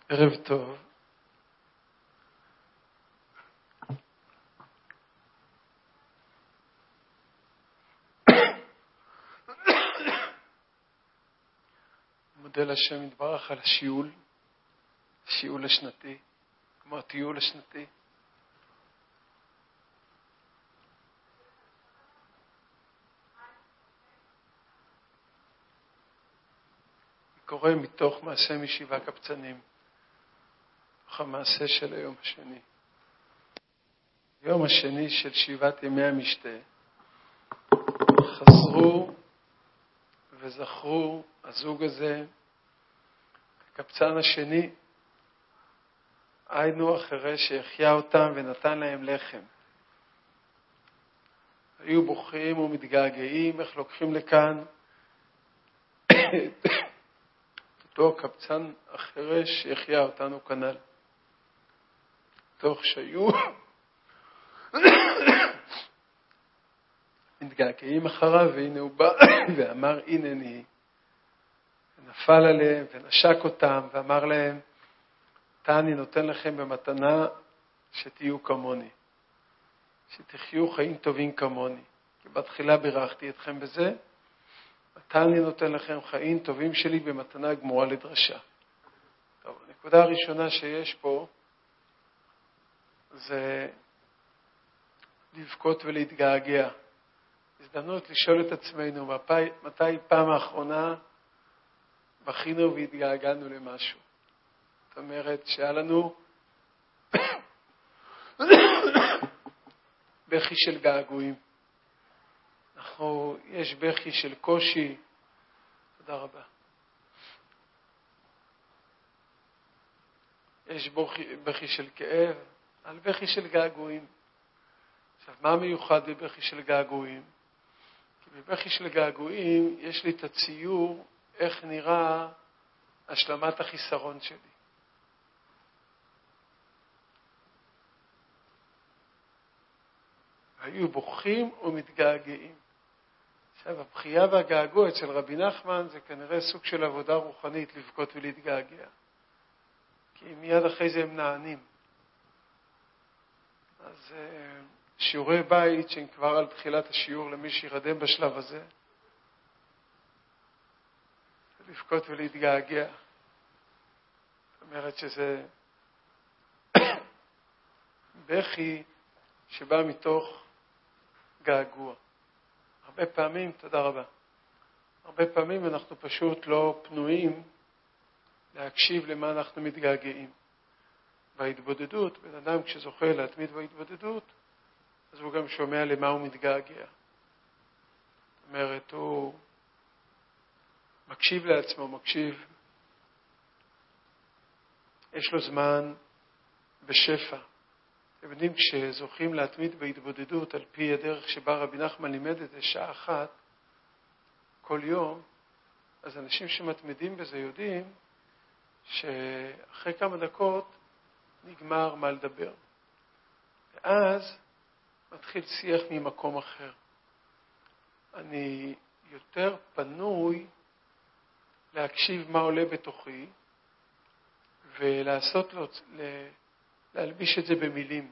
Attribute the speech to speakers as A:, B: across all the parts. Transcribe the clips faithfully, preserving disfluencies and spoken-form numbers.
A: ערב טוב. מודה לשם יתברך על השיעול, השיעול השנתי, כמו הטיול השנתי. קורא מתוך מעשה משבעה קבצנים, מתוך המעשה של היום השני. היום השני של שבעת ימי המשתה, חזרו וזכרו הזוג הזה, הקבצן השני, היינו אחרי שהחיה אותם ונתן להם לחם. היו בוכים ומתגעגעים איך לוקחים לכאן אותו קבצן אחרי שהחיה אותנו כנל. תוך שהיו מתגעגעים אחריו, והנה הוא בא ואמר הנני, ונפל עליהם ונשק אותם ואמר להם, אתה אני נותן לכם במתנה שתהיו כמוני, שתחיו חיים טובים כמוני, כי בתחילה בירכתי אתכם בזה, אתה אני נותן לכם חיים טובים שלי במתנה גמורה לדרשה. טוב, הנקודה הראשונה שיש פה זה לבכות ולהתגעגע. הזדמנות לשאול את עצמנו מתי, מתי פעם האחרונה בכינו והתגעגענו למשהו. זאת אומרת שהיה לנו בכי של געגועים. אנחנו, יש בכי של קושי. תודה רבה. יש בכי, בכי של כאב, על בכי של געגועים. עכשיו, מה מיוחד בבכי של געגועים? כי בבכי של געגועים יש לי את הציור איך נראה השלמת החיסרון שלי. היו בוכים ומתגעגעים. עכשיו, הבכייה והגעגוע אצל רבי נחמן זה כנראה סוג של עבודה רוחנית לבכות ולהתגעגע. כי מיד אחרי זה הם נענים. אז שיעורי בית שהם כבר על תחילת השיעור למי שירדם בשלב הזה, לבכות ולהתגעגע. זאת אומרת שזה בכי שבא מתוך געגוע. הרבה פעמים, תודה רבה, הרבה פעמים אנחנו פשוט לא פנויים להקשיב למה אנחנו מתגעגעים. בהתבודדות, בן אדם כשזוכה להתמיד בהתבודדות, אז הוא גם שומע למה הוא מתגעגע. זאת אומרת, הוא מקשיב לעצמו, מקשיב. יש לו זמן בשפע. אתם יודעים, כשזוכים להתמיד בהתבודדות על פי הדרך שבה רבי נחמן לימד את זה שעה אחת כל יום, אז אנשים שמתמידים בזה יודעים שאחרי כמה דקות נגמר מה לדבר. ואז מתחיל שיח ממקום אחר. אני יותר פנוי להקשיב מה עולה בתוכי ולעשות לו, להלביש את זה במילים.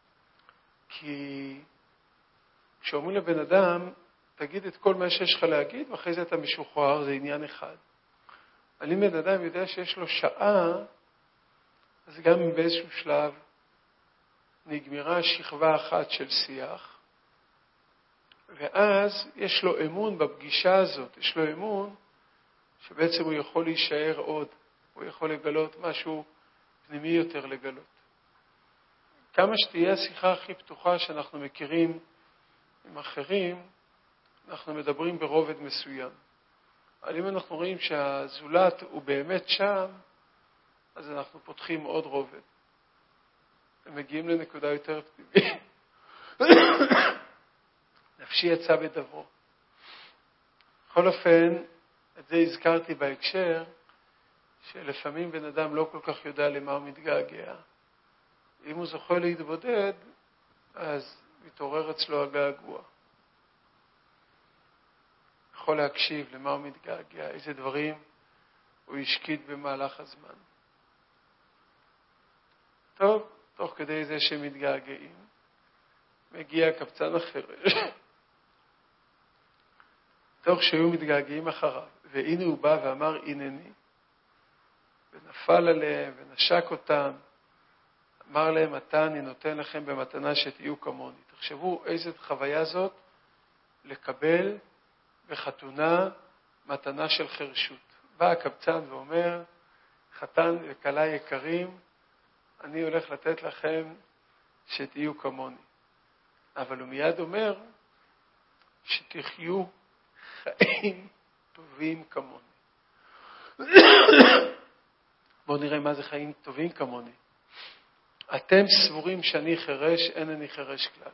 A: כי כשאומרים לבן אדם, תגיד את כל מה שיש לך להגיד, ואחרי זה אתה משוחרר, זה עניין אחד. אבל אם בן אדם יודע שיש לו שעה, אז גם אם באיזשהו שלב נגמרה שכבה אחת של שיח, ואז יש לו אמון בפגישה הזאת, יש לו אמון שבעצם הוא יכול להישאר עוד, הוא יכול לגלות משהו פנימי יותר לגלות. כמה שתהיה השיחה הכי פתוחה שאנחנו מכירים עם אחרים, אנחנו מדברים ברובד מסוים. אבל אם אנחנו רואים שהזולת הוא באמת שם, אז אנחנו פותחים עוד רובד. ומגיעים לנקודה יותר פנימית. נפשי יצא בדברו. בכל אופן, את זה הזכרתי בהקשר, שלפעמים בן אדם לא כל כך יודע למה הוא מתגעגע. אם הוא זוכה להתבודד, אז מתעורר אצלו הגעגוע. יכול להקשיב למה הוא מתגעגע, איזה דברים הוא השקיד במהלך הזמן. טוב, תוך כדי זה שמתגעגעים, מגיע קבצן החירש, תוך שהיו מתגעגעים אחריו, והנה הוא בא ואמר הנני, ונפל עליהם ונשק אותם, אמר להם, אתה אני נותן לכם במתנה שתהיו כמוני. תחשבו איזה חוויה זאת לקבל בחתונה מתנה של חרשות. בא הקבצן ואומר, חתן וכלה יקרים, אני הולך לתת לכם שתהיו כמוני. אבל הוא מיד אומר, שתחיו חיים טובים כמוני. בואו נראה מה זה חיים טובים כמוני. אתם סבורים שאני חרש, אין אני חרש כלל.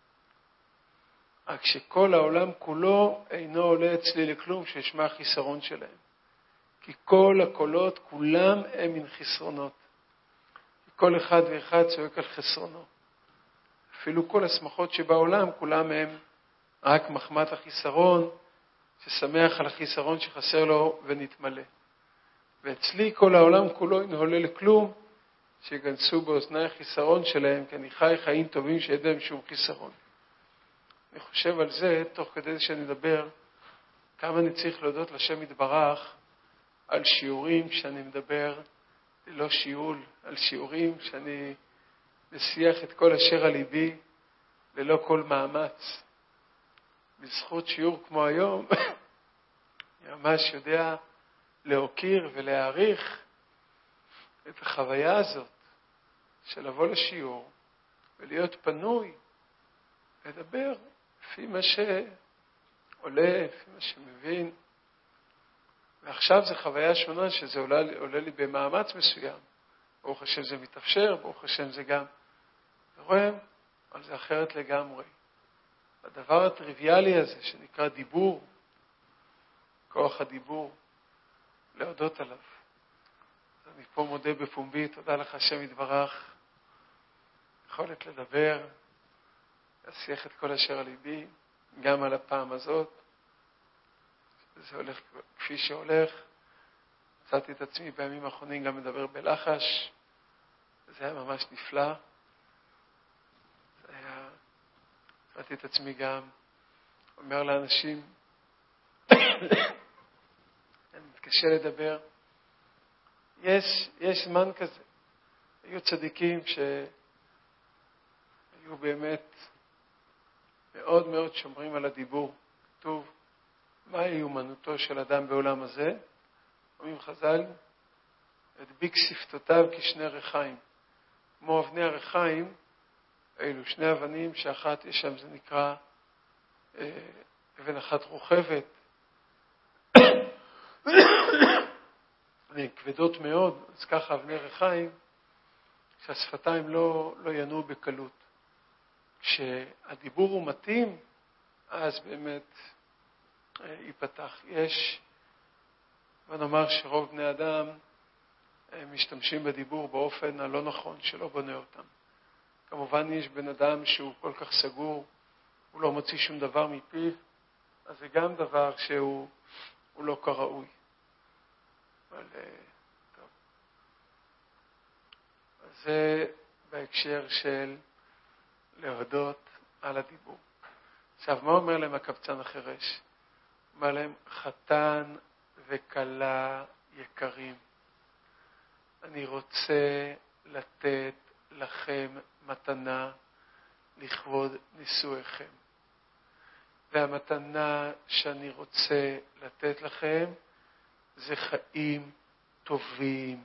A: רק שכל העולם כולו אינו עולה אצלי לכלום שישמע החיסרון שלהם. כי כל הקולות כולם הם מן חסרונות. כל אחד ואחד צועק על חסרונו. אפילו כל השמחות שבעולם כולם הם רק מחמת החיסרון, ששמח על החיסרון שחסר לו ונתמלא. ואצלי כל העולם כולו אינו עולה לכלום, שיגנסו באוזני החיסרון שלהם, כי אני חי חיים טובים שאין בהם שום חיסרון. אני חושב על זה, תוך כדי שאני מדבר, כמה אני צריך להודות לשם יתברך, על שיעורים שאני מדבר, ללא שיעול, על שיעורים שאני משיח את כל אשר על ליבי, ללא כל מאמץ. בזכות שיעור כמו היום, אני ממש יודע להוקיר ולהעריך את החוויה הזאת של לבוא לשיעור ולהיות פנוי, לדבר לפי מה שעולה, לפי מה שמבין. ועכשיו זו חוויה שונה שזה עולה, עולה לי במאמץ מסוים. ברוך השם זה מתאפשר, ברוך השם זה גם רואים, אבל זה אחרת לגמרי. הדבר הטריוויאלי הזה שנקרא דיבור, כוח הדיבור, להודות עליו. אני פה מודה בפומבי, תודה לך השם יתברך, יכולת לדבר, להשיח את כל אשר על ליבי, גם על הפעם הזאת. זה הולך כפי שהולך. מצאתי את עצמי בימים האחרונים גם מדבר בלחש, זה היה ממש נפלא. זה היה, מצאתי את עצמי גם אומר לאנשים, אני מתקשה לדבר. יש, יש זמן כזה. היו צדיקים שהיו באמת מאוד מאוד שומרים על הדיבור. כתוב, מהי אומנותו של אדם בעולם הזה? אומרים חז"ל, הדביק שפתותיו כשני ריחיים. כמו אבני הריחיים, אלו שני אבנים שאחת יש שם, זה נקרא אבן אחת רוכבת. הן כבדות מאוד, אז ככה אבני ריחיים, שהשפתיים לא, לא ינועו בקלות. כשהדיבור הוא מתאים, אז באמת ייפתח. יש, ונאמר שרוב בני אדם משתמשים בדיבור באופן הלא נכון, שלא בונה אותם. כמובן יש בן אדם שהוא כל כך סגור, הוא לא מוציא שום דבר מפיו, אז זה גם דבר שהוא הוא לא כראוי. אבל טוב. אז זה בהקשר של להודות על הדיבור. עכשיו, מה אומר להם הקבצן החירש? אומר להם, חתן וכלה יקרים, אני רוצה לתת לכם מתנה לכבוד נישואיכם. והמתנה שאני רוצה לתת לכם זה חיים טובים.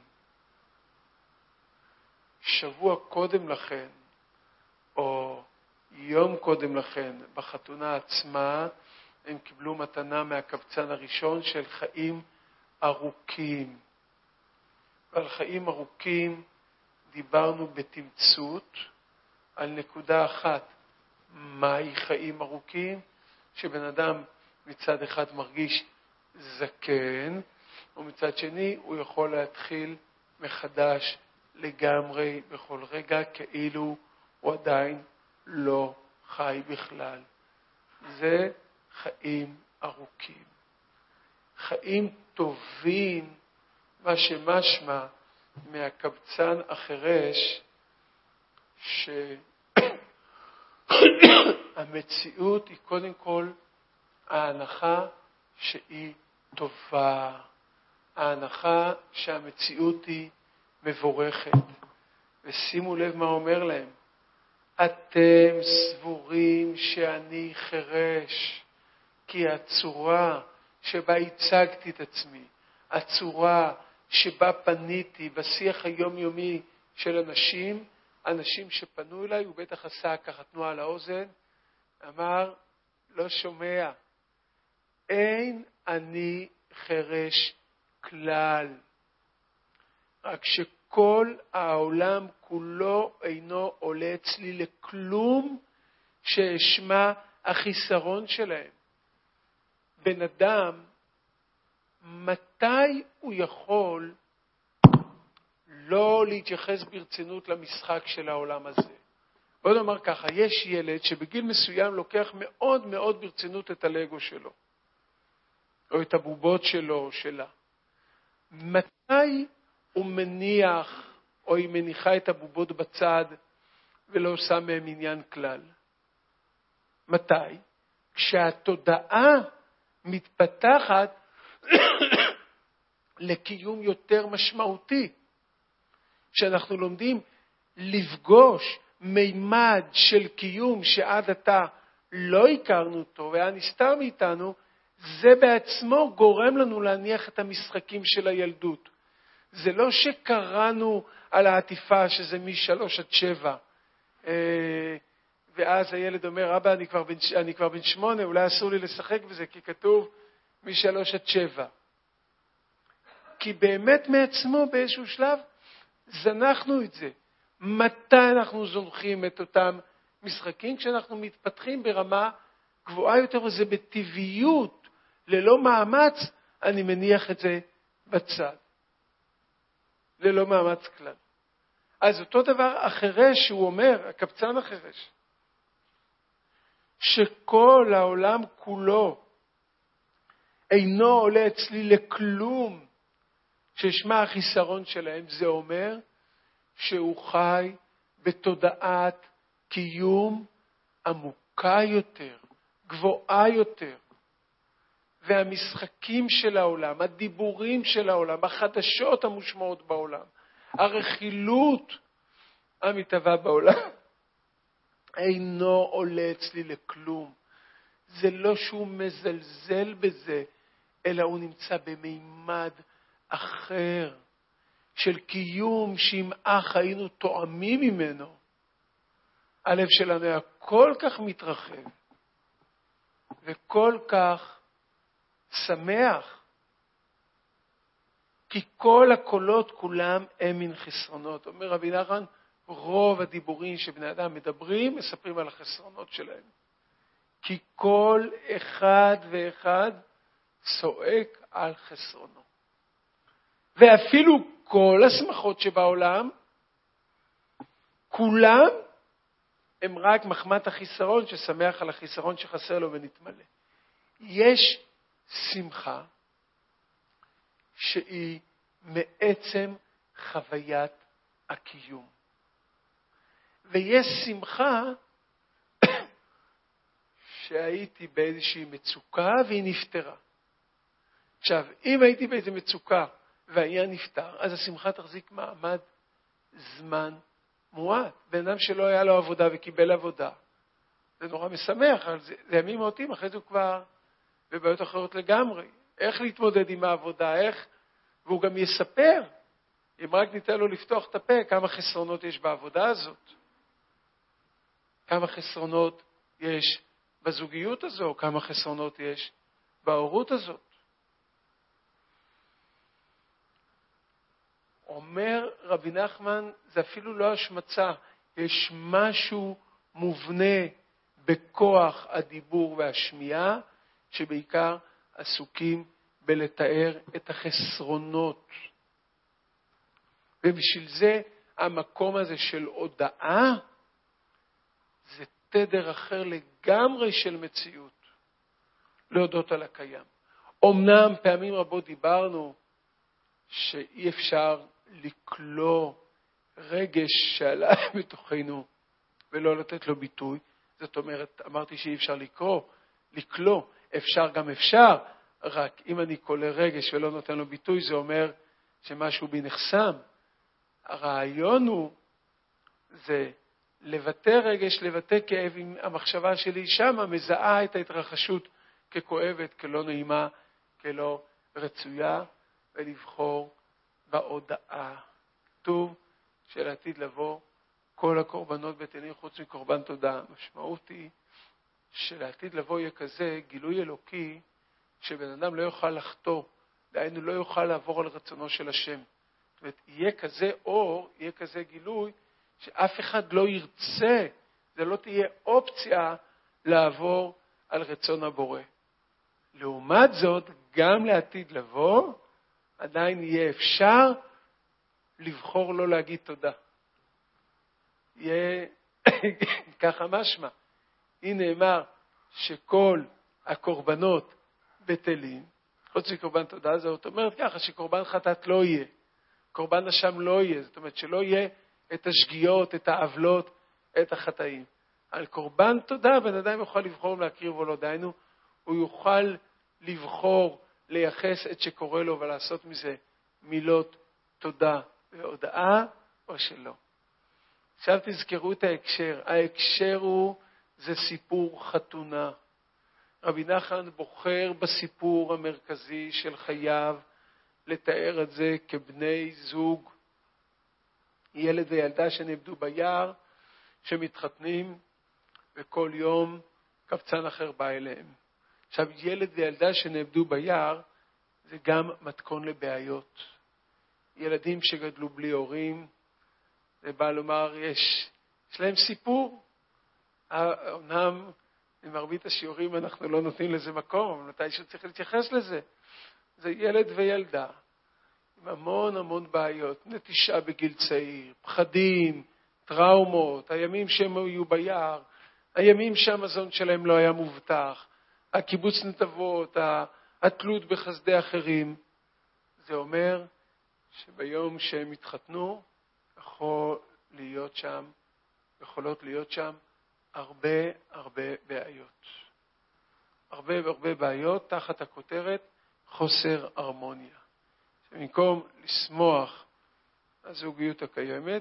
A: שבוע קודם לכן, או יום קודם לכן, בחתונה עצמה, הם קיבלו מתנה מהקבצן הראשון של חיים ארוכים. ועל חיים ארוכים דיברנו בתמצות על נקודה אחת. מהי חיים ארוכים? שבן אדם מצד אחד מרגיש זקן, ומצד שני הוא יכול להתחיל מחדש לגמרי בכל רגע, כאילו הוא עדיין לא חי בכלל. זה חיים ארוכים. חיים טובים, מה שמשמע מהקבצן החירש, שהמציאות היא קודם כל ההנחה שהיא טובה. ההנחה שהמציאות היא מבורכת. ושימו לב מה אומר להם. אתם סבורים שאני חרש, כי הצורה שבה הצגתי את עצמי, הצורה שבה פניתי בשיח היומיומי של אנשים, אנשים שפנו אליי, הוא בטח עשה ככה תנועה על האוזן, אמר, לא שומע, אין אני חרש כלל. רק שכל העולם כולו אינו עולה אצלי לכלום שאשמע החיסרון שלהם. בן אדם, מתי הוא יכול לא להתייחס ברצינות למשחק של העולם הזה? בוא נאמר ככה, יש ילד שבגיל מסוים לוקח מאוד מאוד ברצינות את הלגו שלו, או את הבובות שלו או שלה. מתי הוא מניח, או היא מניחה את הבובות בצד, ולא עושה מהם עניין כלל? מתי? כשהתודעה מתפתחת לקיום יותר משמעותי. כשאנחנו לומדים לפגוש מימד של קיום שעד עתה לא הכרנו אותו והיה נסתר מאיתנו, זה בעצמו גורם לנו להניח את המשחקים של הילדות. זה לא שקראנו על העטיפה שזה משלוש עד שבע, ואז הילד אומר, אבא, אני כבר בן, אני כבר בן שמונה, אולי אסור לי לשחק בזה, כי כתוב משלוש עד שבע. כי באמת מעצמו באיזשהו שלב זנחנו את זה. מתי אנחנו זונחים את אותם משחקים? כשאנחנו מתפתחים ברמה גבוהה יותר, וזה בטבעיות, ללא מאמץ, אני מניח את זה בצד. ללא מאמץ כלל. אז אותו דבר החרש, הוא אומר, הקבצן החרש, שכל העולם כולו אינו עולה אצלי לכלום שישמע החיסרון שלהם, זה אומר שהוא חי בתודעת קיום עמוקה יותר, גבוהה יותר. והמשחקים של העולם, הדיבורים של העולם, החדשות המושמעות בעולם, הרכילות המתהווה בעולם, אינו עולה אצלי לכלום. זה לא שהוא מזלזל בזה, אלא הוא נמצא במימד אחר, של קיום שאם אך היינו תואמים ממנו, הלב שלנו היה כל כך מתרחב, וכל כך שמח, כי כל הקולות כולם הם מן חסרונות. אומר רבי נחמן, רוב הדיבורים שבני אדם מדברים, מספרים על החסרונות שלהם. כי כל אחד ואחד צועק על חסרונו. ואפילו כל השמחות שבעולם, כולם הם רק מחמת החיסרון ששמח על החיסרון שחסר לו ונתמלא. יש שמחה שהיא מעצם חוויית הקיום. ויש שמחה שהייתי באיזושהי מצוקה והיא נפטרה. עכשיו, אם הייתי באיזו מצוקה והעניין נפטר, אז השמחה תחזיק מעמד זמן מועט. בן אדם שלא היה לו עבודה וקיבל עבודה, זה נורא משמח, אבל זה, זה ימים מעטים, אחרי זה הוא כבר בבעיות אחרות לגמרי. איך להתמודד עם העבודה, איך, והוא גם יספר, אם רק ניתן לו לפתוח את הפה, כמה חסרונות יש בעבודה הזאת. כמה חסרונות יש בזוגיות הזו, כמה חסרונות יש בהורות הזאת. אומר רבי נחמן, זה אפילו לא השמצה, יש משהו מובנה בכוח הדיבור והשמיעה, שבעיקר עסוקים בלתאר את החסרונות. ובשביל זה המקום הזה של הודעה, זה תדר אחר לגמרי של מציאות, להודות על הקיים. אמנם פעמים רבות דיברנו שאי אפשר לקלוא רגש שעלה בתוכנו ולא לתת לו ביטוי. זאת אומרת, אמרתי שאי אפשר לקרוא, לקלוא, אפשר גם אפשר, רק אם אני קולה רגש ולא נותן לו ביטוי, זה אומר שמשהו בי נחסם. הרעיון הוא, זה לבטא רגש, לבטא כאב, אם המחשבה שלי שמה מזהה את ההתרחשות ככואבת, כלא נעימה, כלא רצויה, ולבחור בהודעה. כתוב שלעתיד לבוא כל הקורבנות בטלים חוץ מקורבן תודה. המשמעות היא שלעתיד לבוא יהיה כזה גילוי אלוקי שבן אדם לא יוכל לחטוא, דהיינו לא יוכל לעבור על רצונו של השם. זאת אומרת, יהיה כזה אור, יהיה כזה גילוי, שאף אחד לא ירצה, זה לא תהיה אופציה לעבור על רצון הבורא. לעומת זאת, גם לעתיד לבוא, עדיין יהיה אפשר לבחור לא להגיד תודה. יהיה ככה משמע. הנה נאמר שכל הקורבנות בטלים, חוץ מקורבן תודה, זאת אומרת ככה שקורבן חטאת לא יהיה, קורבן אשם לא יהיה, זאת אומרת שלא יהיה את השגיאות, את העוולות, את החטאים. על קורבן תודה, בן אדם יוכל לבחור להקריב או לא, דיינו, הוא יוכל לבחור, לייחס את שקורא לו ולעשות מזה מילות תודה והודעה או שלא. עכשיו תזכרו את ההקשר. ההקשר הוא, זה סיפור חתונה. רבי נחמן בוחר בסיפור המרכזי של חייו לתאר את זה כבני זוג, ילד וילדה שנאבדו ביער, שמתחתנים וכל יום קבצן אחר בא אליהם. עכשיו, ילד וילדה שנאבדו ביער זה גם מתכון לבעיות. ילדים שגדלו בלי הורים, זה בא לומר, יש, יש להם סיפור. אמנם במרבית השיעורים אנחנו לא נותנים לזה מקום, אבל מתי שצריך להתייחס לזה. זה ילד וילדה, עם המון המון בעיות, נטישה בגיל צעיר, פחדים, טראומות, הימים שהם היו ביער, הימים שהמזון שלהם לא היה מובטח, הקיבוץ נתבות, התלות בחסדי אחרים. זה אומר שביום שהם התחתנו, יכול להיות שם, יכולות להיות שם הרבה הרבה בעיות. הרבה הרבה בעיות תחת הכותרת חוסר הרמוניה. שבמקום לשמוח הזוגיות הקיימת,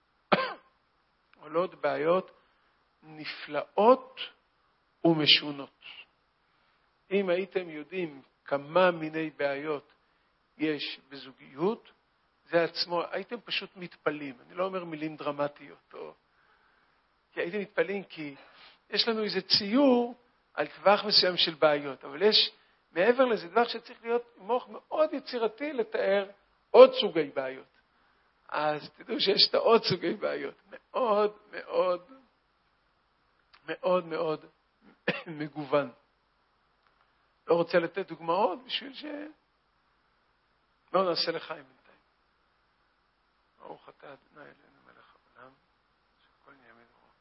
A: עולות בעיות נפלאות ומשונות. אם הייתם יודעים כמה מיני בעיות יש בזוגיות, זה עצמו, הייתם פשוט מתפלים. אני לא אומר מילים דרמטיות, או... כי הייתם מתפלים כי יש לנו איזה ציור על טווח מסוים של בעיות, אבל יש מעבר לזה דבר שצריך להיות מוח מאוד יצירתי לתאר עוד סוגי בעיות. אז תדעו שיש את עוד סוגי בעיות. מאוד מאוד מאוד מאוד מגוון. לא רוצה לתת דוגמאות בשביל ש... לא נעשה לחיים בינתיים. ברוך אתה אדוני אלוהינו מלך העולם, שהכל נהיה בדברו.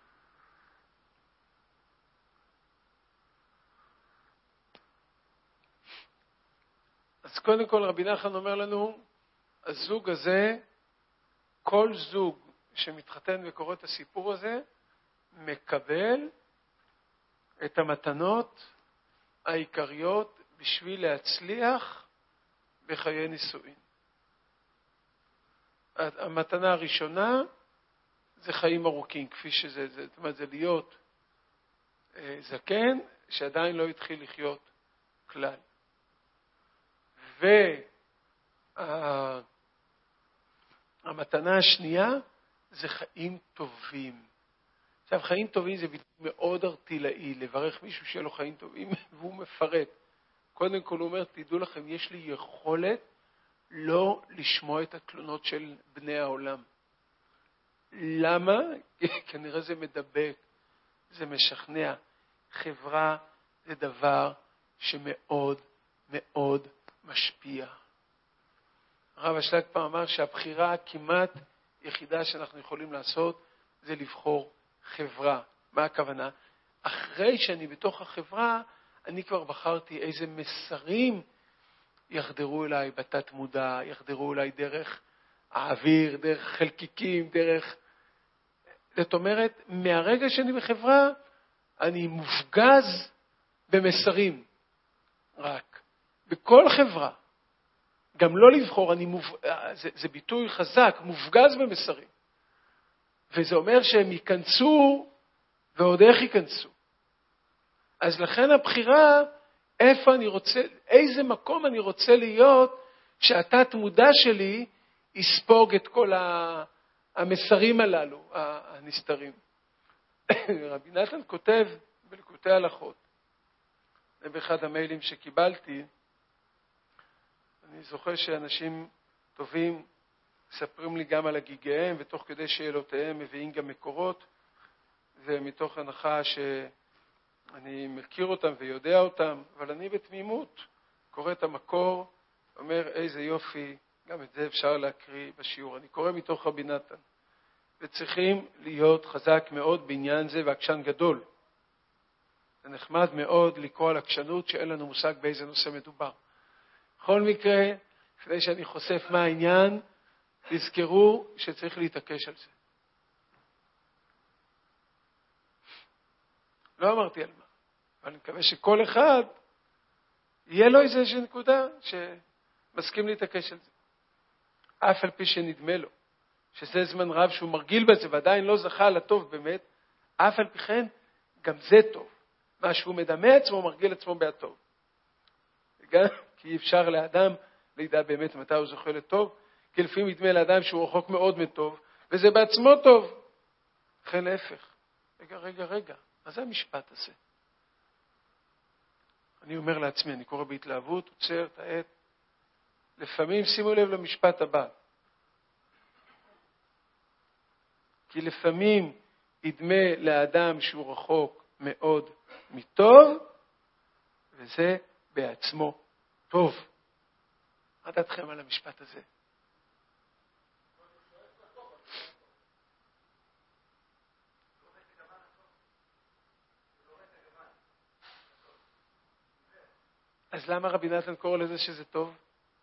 A: אז קודם כל רבי נחמן אומר לנו, הזוג הזה, כל זוג שמתחתן וקורא את הסיפור הזה, מקבל את המתנות העיקריות בשביל להצליח בחיי נישואין. המתנה הראשונה זה חיים ארוכים, כפי שזה, זה, זאת אומרת, זה להיות אה, זקן שעדיין לא התחיל לחיות כלל. והמתנה השנייה זה חיים טובים. עכשיו, חיים טובים זה מאוד ארטילאי, לברך מישהו שיהיה לו חיים טובים, והוא מפרט. קודם כל הוא אומר, תדעו לכם, יש לי יכולת לא לשמוע את התלונות של בני העולם. למה? כנראה זה מדבק, זה משכנע. חברה זה דבר שמאוד מאוד משפיע. הרב אשלג פעם אמר שהבחירה הכמעט יחידה שאנחנו יכולים לעשות זה לבחור חברה. מה הכוונה? אחרי שאני בתוך החברה, אני כבר בחרתי איזה מסרים יחדרו אליי בתת מודע, יחדרו אליי דרך האוויר, דרך חלקיקים, דרך זאת אומרת, מהרגע שאני בחברה, אני מופגז במסרים. רק. בכל חברה. גם לא לבחור, אני מוב... זה, זה ביטוי חזק, מופגז במסרים. וזה אומר שהם ייכנסו, ועוד איך ייכנסו. אז לכן הבחירה, איפה אני רוצה, איזה מקום אני רוצה להיות, שהתת מודע שלי יספוג את כל המסרים הללו, הנסתרים. רבי נתן כותב בליקוטי הלכות, באחד המיילים שקיבלתי, אני זוכר שאנשים טובים מספרים לי גם על הגיגיהם, ותוך כדי שאלותיהם מביאים גם מקורות, ומתוך הנחה שאני מכיר אותם ויודע אותם, אבל אני בתמימות קורא את המקור, אומר איזה יופי, גם את זה אפשר להקריא בשיעור. אני קורא מתוך רבי נתן, וצריכים להיות חזק מאוד בעניין זה, ועקשן גדול. זה נחמד מאוד לקרוא על עקשנות שאין לנו מושג באיזה נושא מדובר. בכל מקרה, לפני שאני חושף מה העניין, תזכרו שצריך להתעקש על זה. לא אמרתי על מה, אבל אני מקווה שכל אחד יהיה לו איזושהי נקודה שמסכים להתעקש על זה. אף על פי שנדמה לו שזה זמן רב שהוא מרגיל בזה ועדיין לא זכה לטוב באמת, אף על פי כן גם זה טוב. מה שהוא מדמה עצמו מרגיל עצמו בהטוב. וגם כי אי אפשר לאדם לידע באמת מתי הוא זוכה לטוב, כי לפעמים ידמה לאדם שהוא רחוק מאוד מטוב, וזה בעצמו טוב. לכן להפך. רגע, רגע, רגע, מה זה המשפט הזה? אני אומר לעצמי, אני קורא בהתלהבות, עוצר, תעת. לפעמים שימו לב למשפט הבא. כי לפעמים ידמה לאדם שהוא רחוק מאוד מטוב, וזה בעצמו טוב. מה דעתכם על המשפט הזה? אז למה רבי נתן קורא לזה שזה טוב?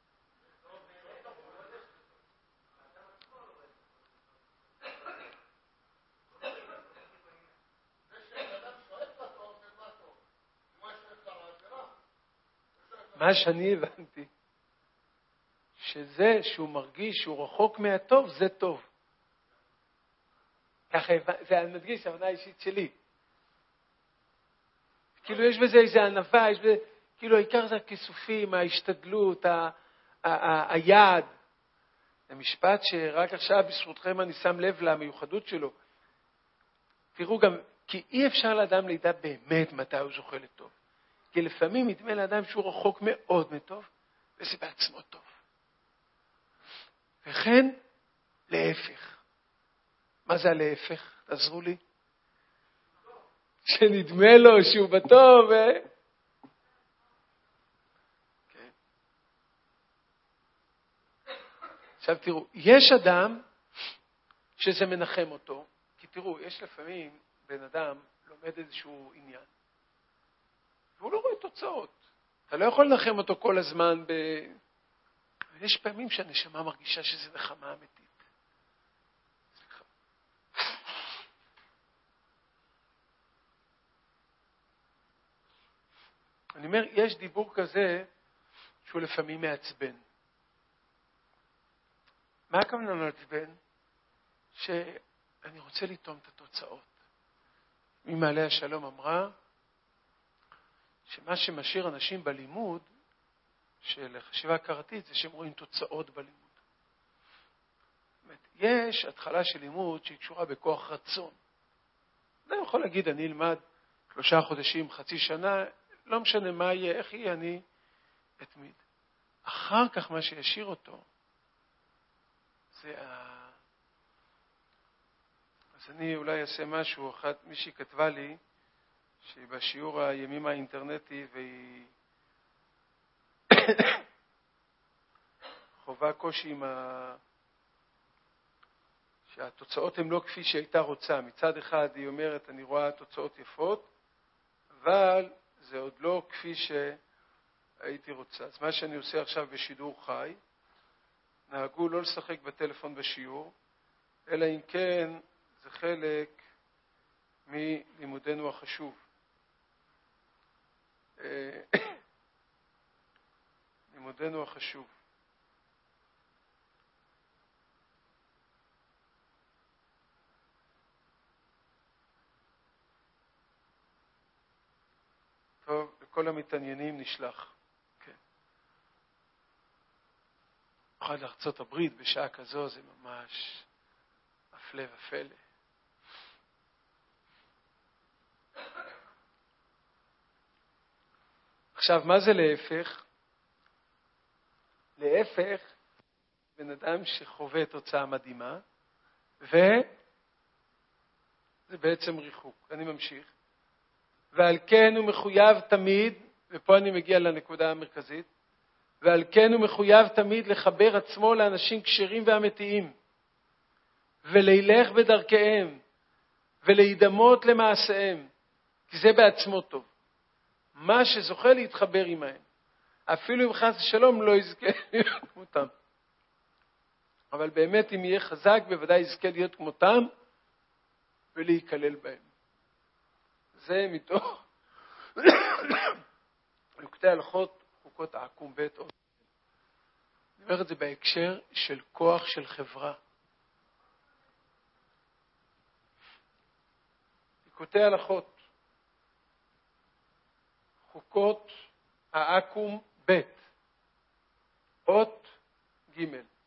A: מה שאני הבנתי, שזה שהוא מרגיש שהוא רחוק מהטוב, זה טוב. ככה, זה אני מדגיש, ההבנה האישית שלי. כאילו יש בזה איזו ענווה, יש בזה, כאילו העיקר זה הכיסופים, ההשתדלות, ה, ה, ה, היעד. זה משפט שרק עכשיו בזכותכם אני שם לב למיוחדות שלו. תראו גם, כי אי אפשר לאדם לידע באמת מתי הוא זוכה לטוב. כי לפעמים ידמה לאדם שהוא רחוק מאוד מטוב, וזה בעצמו טוב. וכן, להפך. מה זה הלהפך? תעזרו לי. שנדמה לו שהוא בטוב, אה? כן. עכשיו תראו, יש אדם שזה מנחם אותו, כי תראו, יש לפעמים בן אדם לומד איזשהו עניין, והוא לא רואה תוצאות. אתה לא יכול לנחם אותו כל הזמן ב... יש פעמים שהנשמה מרגישה שזה נחמה אמיתית. סליחה. אני אומר, יש דיבור כזה שהוא לפעמים מעצבן. מה הכוונה מעצבן? שאני רוצה לטעום את התוצאות. ממעלה השלום אמרה, שמה שמשאיר אנשים בלימוד של חשיבה הכרתית זה שהם רואים תוצאות בלימוד. זאת אומרת, יש התחלה של לימוד שהיא קשורה בכוח רצון. אני יכול להגיד, אני אלמד שלושה חודשים, חצי שנה, לא משנה מה יהיה, איך יהיה, אני אתמיד. אחר כך מה שישאיר אותו, זה ה... אז אני אולי אעשה משהו, אחת מישהי כתבה לי, שהיא בשיעור הימים האינטרנטי, והיא חובה קושי עם ה... שהתוצאות הן לא כפי שהייתה רוצה. מצד אחד היא אומרת, אני רואה תוצאות יפות, אבל זה עוד לא כפי שהייתי רוצה. אז מה שאני עושה עכשיו בשידור חי, נהגו לא לשחק בטלפון בשיעור, אלא אם כן זה חלק מלימודנו החשוב. לימודנו החשוב. טוב, לכל המתעניינים נשלח. כן. במיוחד לארצות הברית בשעה כזו זה ממש הפלא ופלא. עכשיו, מה זה להפך? להפך, בן אדם שחווה תוצאה מדהימה, וזה בעצם ריחוק. אני ממשיך. ועל כן הוא מחויב תמיד, ופה אני מגיע לנקודה המרכזית, ועל כן הוא מחויב תמיד לחבר עצמו לאנשים כשרים ואמיתיים, ולהילך בדרכיהם, ולהידמות למעשיהם, כי זה בעצמו טוב. מה שזוכה להתחבר עמהם, אפילו אם חס ושלום לא יזכה להיות כמותם. אבל באמת אם יהיה חזק, בוודאי יזכה להיות כמותם, ולהיכלל בהם. זה מתוך לוקטי הלכות חוקות העקום בית עוד. אני אומר את זה בהקשר של כוח של חברה. לוקטי הלכות חוקות העקום בית אות ג'.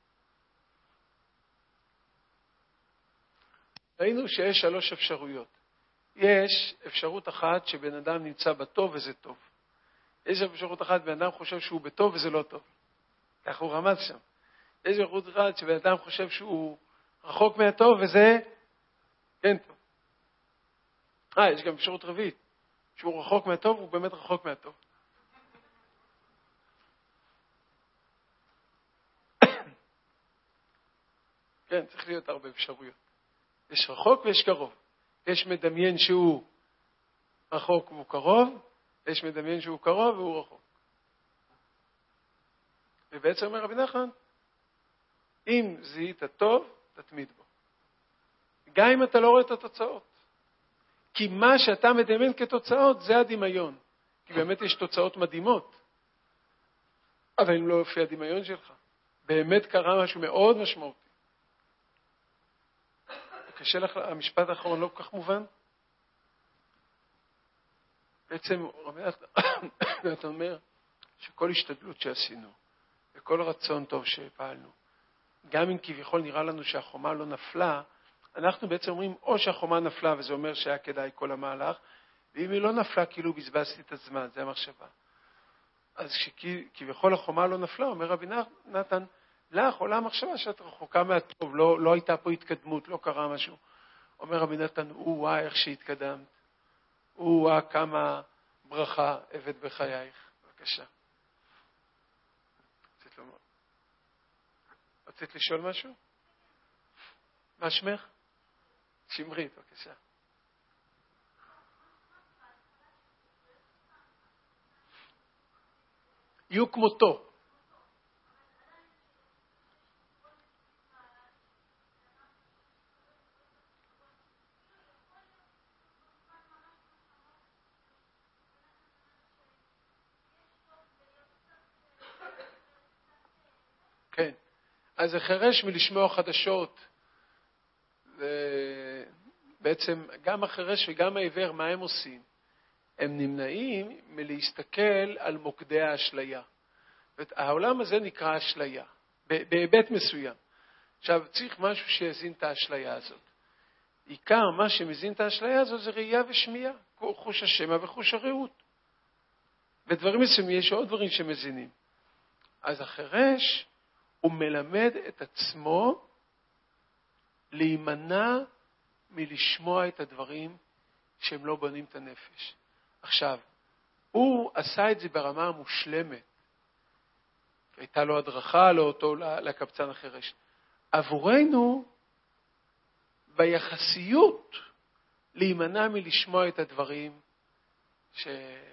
A: ראינו שיש שלוש אפשרויות. יש אפשרות אחת שבן אדם נמצא בטוב וזה טוב. יש אפשרות אחת בן אדם חושב שהוא בטוב וזה לא טוב. כך הוא רמז שם. יש אפשרות אחת שבן אדם חושב שהוא רחוק מהטוב וזה כן טוב. אה, יש גם אפשרות רביעית. שהוא רחוק מהטוב, הוא באמת רחוק מהטוב. כן, צריך להיות הרבה אפשרויות. יש רחוק ויש קרוב. יש מדמיין שהוא רחוק והוא קרוב, יש מדמיין שהוא קרוב והוא רחוק. ובעצם אומר רבי נחמן, אם זיהית טוב, תתמיד בו. גם אם אתה לא רואה את התוצאות. כי מה שאתה מדמיין כתוצאות זה הדמיון. כי באמת יש תוצאות מדהימות. אבל אם לא יופי הדמיון שלך, באמת קרה משהו מאוד משמעותי. קשה לך, המשפט האחרון לא כל כך מובן? בעצם, אתה אומר שכל השתדלות שעשינו, וכל רצון טוב שפעלנו, גם אם כביכול נראה לנו שהחומה לא נפלה, אנחנו בעצם אומרים, או שהחומה נפלה, וזה אומר שהיה כדאי כל המהלך, ואם היא לא נפלה, כאילו בזבזתי את הזמן, זה המחשבה. אז כביכול החומה לא נפלה, אומר רבי נתן, לך עולה המחשבה שאת רחוקה מהטוב, לא, לא הייתה פה התקדמות, לא קרה משהו. אומר רבי נתן, הוא וואה איך שהתקדמת, הוא וואה כמה ברכה עבד בחייך. בבקשה. רצית לומר. רצית לשאול משהו? מה שמך? שמרית, בבקשה. יהיו כמותו. כן. אז החרש מלשמוע חדשות, ובעצם גם החרש וגם העיוור, מה הם עושים? הם נמנעים מלהסתכל על מוקדי האשליה. העולם הזה נקרא אשליה, בהיבט מסוים. עכשיו, צריך משהו שיזין את האשליה הזאת. עיקר מה שמזין את האשליה הזאת זה ראייה ושמיעה, חוש השמע וחוש הראות. בדברים מסוימים יש עוד דברים שמזינים. אז החרש הוא מלמד את עצמו להימנע מלשמוע את הדברים שהם לא בונים את הנפש. עכשיו, הוא עשה את זה ברמה המושלמת. הייתה לו הדרכה לאותו, לקבצן החרש. עבורנו, ביחסיות, להימנע מלשמוע את הדברים ש...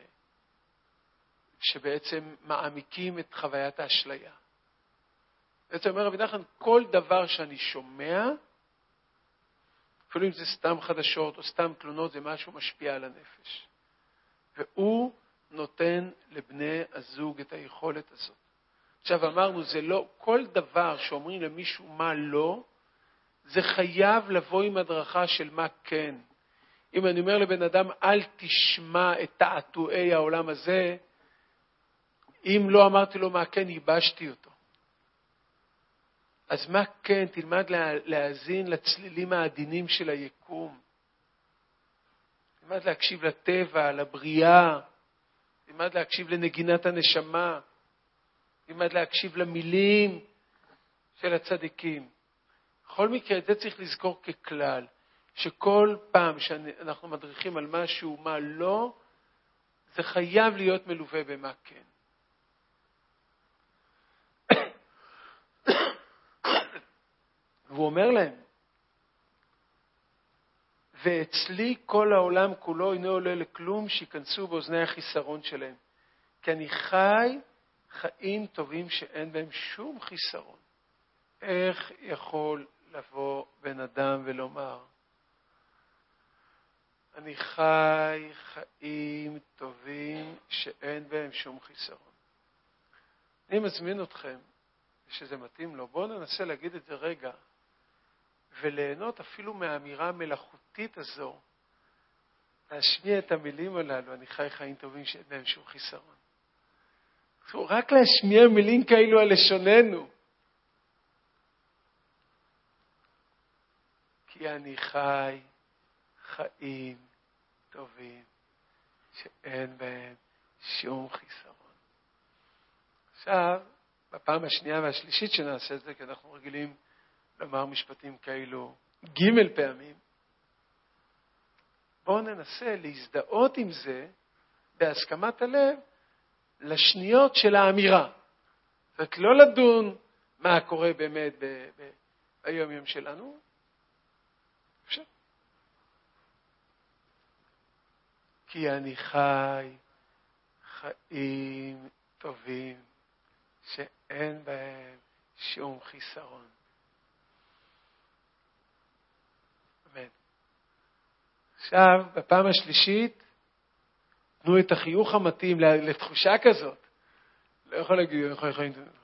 A: שבעצם מעמיקים את חוויית האשליה. בעצם אומר רבי נחמן, כל דבר שאני שומע, אפילו אם זה סתם חדשות או סתם תלונות, זה משהו משפיע על הנפש. והוא נותן לבני הזוג את היכולת הזאת. עכשיו אמרנו, זה לא, כל דבר שאומרים למישהו מה לא, זה חייב לבוא עם הדרכה של מה כן. אם אני אומר לבן אדם, אל תשמע את תעתועי העולם הזה, אם לא אמרתי לו מה כן, ייבשתי אותו. אז מה כן? תלמד לה, להאזין לצלילים העדינים של היקום. תלמד להקשיב לטבע, לבריאה. תלמד להקשיב לנגינת הנשמה. תלמד להקשיב למילים של הצדיקים. בכל מקרה, את זה צריך לזכור ככלל, שכל פעם שאנחנו מדריכים על משהו, מה לא, זה חייב להיות מלווה במה כן. והוא אומר להם, ואצלי כל העולם כולו אינו עולה לכלום שיכנסו באוזני החיסרון שלהם. כי אני חי חיים טובים שאין בהם שום חיסרון. איך יכול לבוא בן אדם ולומר, אני חי חיים טובים שאין בהם שום חיסרון? אני מזמין אתכם, שזה מתאים לו, בואו ננסה להגיד את זה רגע, וליהנות אפילו מהאמירה המלאכותית הזו, להשמיע את המילים הללו, אני חי חיים טובים שאין בהם שום חיסרון. רק להשמיע מילים כאלו על לשוננו. כי אני חי חיים טובים שאין בהם שום חיסרון. עכשיו, בפעם השנייה והשלישית שנעשה את זה, כי אנחנו רגילים לומר משפטים כאלו ג' פעמים, בואו ננסה להזדהות עם זה בהסכמת הלב לשניות של האמירה. זאת אומרת, לא לדון מה קורה באמת ב- ב- ביום יום שלנו. אפשר. כי אני חי חיים טובים שאין בהם שום חיסרון. אמן. עכשיו, בפעם השלישית, תנו את החיוך המתאים לתחושה כזאת. לא יכול להגיד, אני חי חיים טובים.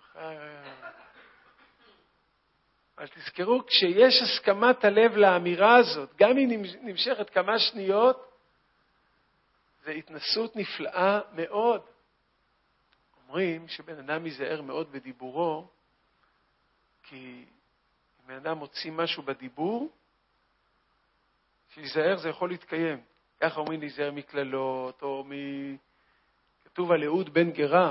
A: אבל תזכרו, כשיש הסכמת הלב לאמירה הזאת, גם אם נמשכת כמה שניות, זו התנסות נפלאה מאוד. אומרים שבן אדם ייזהר מאוד בדיבורו, כי אם בן אדם מוציא משהו בדיבור, שיזהר זה יכול להתקיים. ככה אומרים להיזהר מכללות, או מ... כתוב על אהוד בן גרה,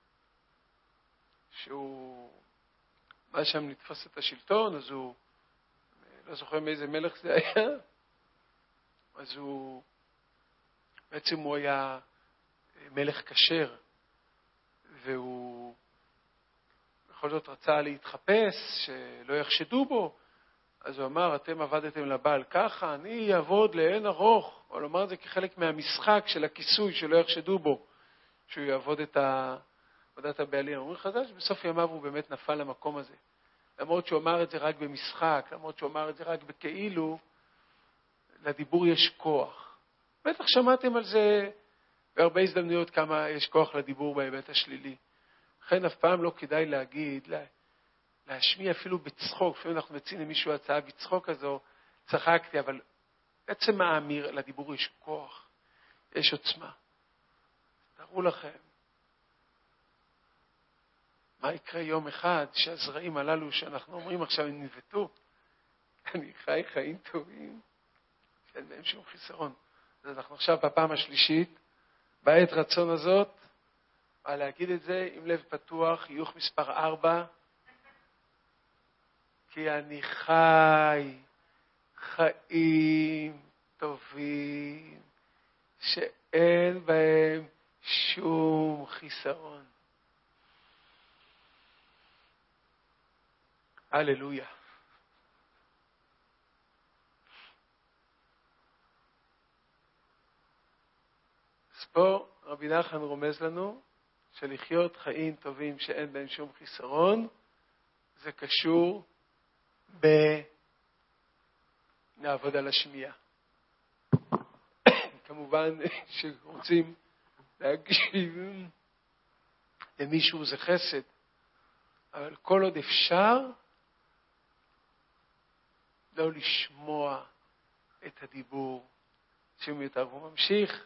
A: שהוא בא שם לתפוס את השלטון, אז הוא, לא זוכר מאיזה מלך זה היה, אז הוא, בעצם הוא היה מלך כשר, והוא בכל זאת רצה להתחפש, שלא יחשדו בו, אז הוא אמר, אתם עבדתם לבעל ככה, אני אעבוד לאין ארוך. אבל הוא אמר את זה כחלק מהמשחק של הכיסוי, שלא יחשדו בו, שהוא יעבוד את עבודת הבעלים. אומרים חז"ל שבסוף ימיו הוא באמת נפל למקום הזה. למרות שהוא אמר את זה רק במשחק, למרות שהוא אמר את זה רק בכאילו, לדיבור יש כוח. בטח שמעתם על זה בהרבה הזדמנויות כמה יש כוח לדיבור בהיבט השלילי. לכן אף פעם לא כדאי להגיד, לה, להשמיע אפילו בצחוק, לפעמים אנחנו מציעים למישהו הצעה בצחוק הזו, צחקתי, אבל בעצם האמיר, לדיבור יש כוח, יש עוצמה. תראו לכם, מה יקרה יום אחד שהזרעים הללו שאנחנו אומרים עכשיו הם נבטו? אני חי חיים טובים, שאין בהם שום חיסרון. אז אנחנו עכשיו בפעם השלישית, בעת רצון הזאת, על להגיד את זה עם לב פתוח, חיוך מספר ארבע, כי אני חי חיים טובים שאין בהם שום חיסרון. הללויה. אז פה רבי נחמן רומז לנו שלחיות חיים טובים שאין בהם שום חיסרון, זה קשור נעבוד על השמיעה. כמובן שרוצים להקשיב למישהו זה חסד, אבל כל עוד אפשר לא לשמוע את הדיבור שמיותר. הוא ממשיך.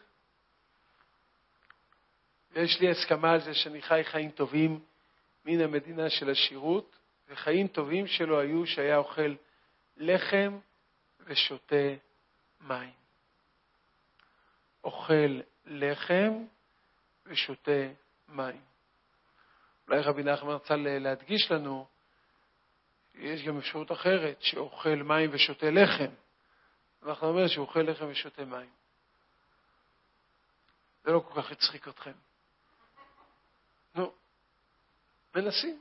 A: ויש לי הסכמה על זה שאני חי חיים טובים מן המדינה של השירות, וחיים טובים שלו היו שהיה אוכל לחם ושותה מים. אוכל לחם ושותה מים. אולי רבי נחמן רצה להדגיש לנו, יש גם אפשרות אחרת, שאוכל מים ושותה לחם. אנחנו אומרים שהוא אוכל לחם ושותה מים. זה לא כל כך הצחיק אתכם. נו, מנסים.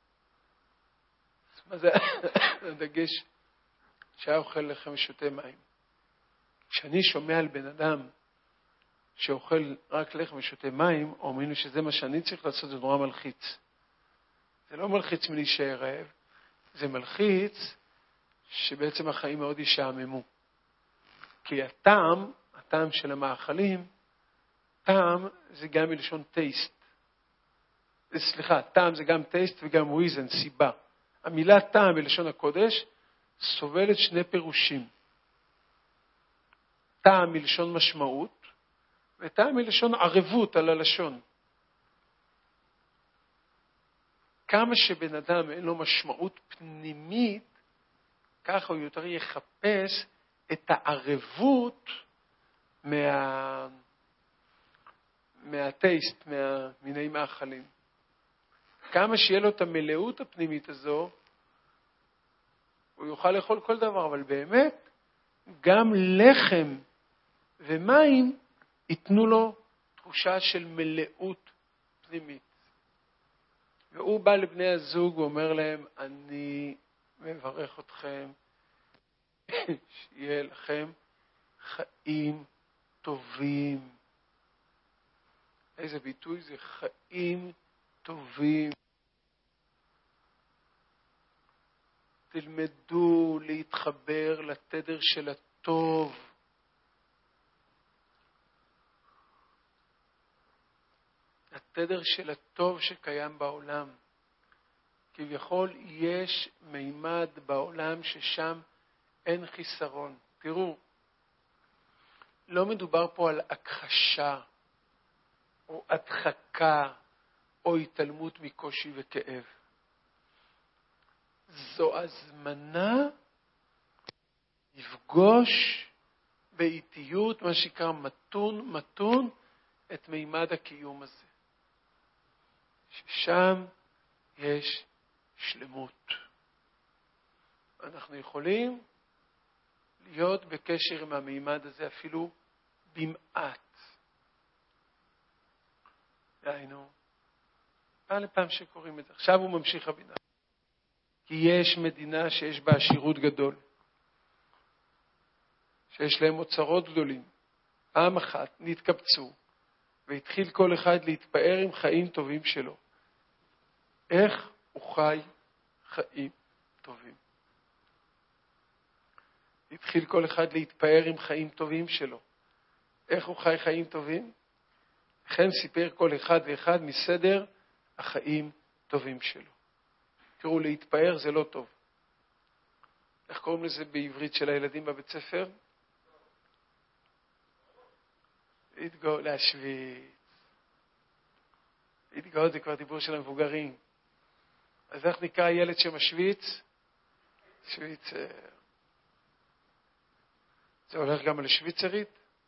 A: מה זה הדגש שהיה אוכל לחם ושותה מים? כשאני שומע על בן אדם שאוכל רק לחם ושותה מים, אומרים שזה מה שאני צריך לעשות, זה נורא מלחיץ. זה לא מלחיץ מלהישאר רעב, זה מלחיץ שבעצם החיים מאוד ישעממו. כי הטעם, הטעם של המאכלים, טעם זה גם מלשון טייסט. סליחה, טעם זה גם טייסט וגם ריזן, סיבה. המילה טעם בלשון הקודש סובלת שני פירושים. טעם מלשון משמעות, וטעם מלשון ערבות על הלשון. כמה שבן אדם אין לו משמעות פנימית, ככה הוא יותר יחפש את הערבות מה... מהטייסט, מהמיני מאכלים. כמה שיהיה לו את המלאות הפנימית הזו, הוא יוכל לאכול כל דבר, אבל באמת, גם לחם ומים ייתנו לו תחושה של מלאות פנימית. והוא בא לבני הזוג ואומר להם, אני מברך אתכם, שיהיה לכם חיים טובים. איזה ביטוי זה, חיים טובים. תלמדו להתחבר לתדר של הטוב. התדר של הטוב שקיים בעולם. כביכול יש מימד בעולם ששם אין חיסרון. תראו, לא מדובר פה על הכחשה, או הדחקה, או התעלמות מקושי וכאב. זו הזמנה לפגוש באיטיות, מה שנקרא מתון, מתון, את מימד הקיום הזה. ששם יש שלמות. אנחנו יכולים להיות בקשר עם המימד הזה אפילו במעט. דיינו, פעם לפעם שקוראים את זה. עכשיו הוא ממשיך הבינה. כי יש מדינה שיש בה עשירות גדול, שיש להם אוצרות גדולים. פעם אחת נתקבצו, והתחיל כל אחד להתפאר עם חיים טובים שלו. איך הוא חי חיים טובים? התחיל כל אחד להתפאר עם חיים טובים שלו. איך הוא חי חיים טובים? לכן סיפר כל אחד ואחד מסדר החיים טובים שלו. תראו, להתפאר זה לא טוב. איך קוראים לזה בעברית של הילדים בבית ספר? להתגאות, להשוויץ. להתגאות זה כבר דיבור של המבוגרים. אז איך נקרא ילד שמשוויץ? שוויצר. זה הולך גם על שוויצרית?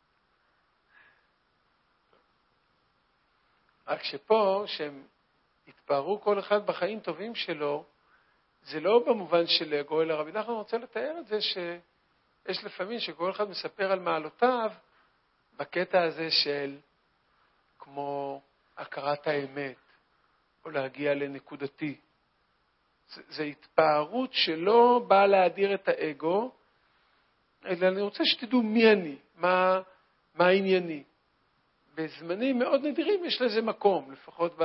A: רק שפה, שהם התפארו כל אחד בחיים טובים שלו, זה לא במובן של גואל הרבי נחמן. אני רוצה לתאר את זה שיש לפעמים שכל אחד מספר על מעלותיו בקטע הזה של כמו הכרת האמת, או להגיע לנקודתי. זה, זה התפארות שלא באה להאדיר את האגו, אלא אני רוצה שתדעו מי אני, מה, מה הענייני. בזמנים מאוד נדירים יש לזה מקום, לפחות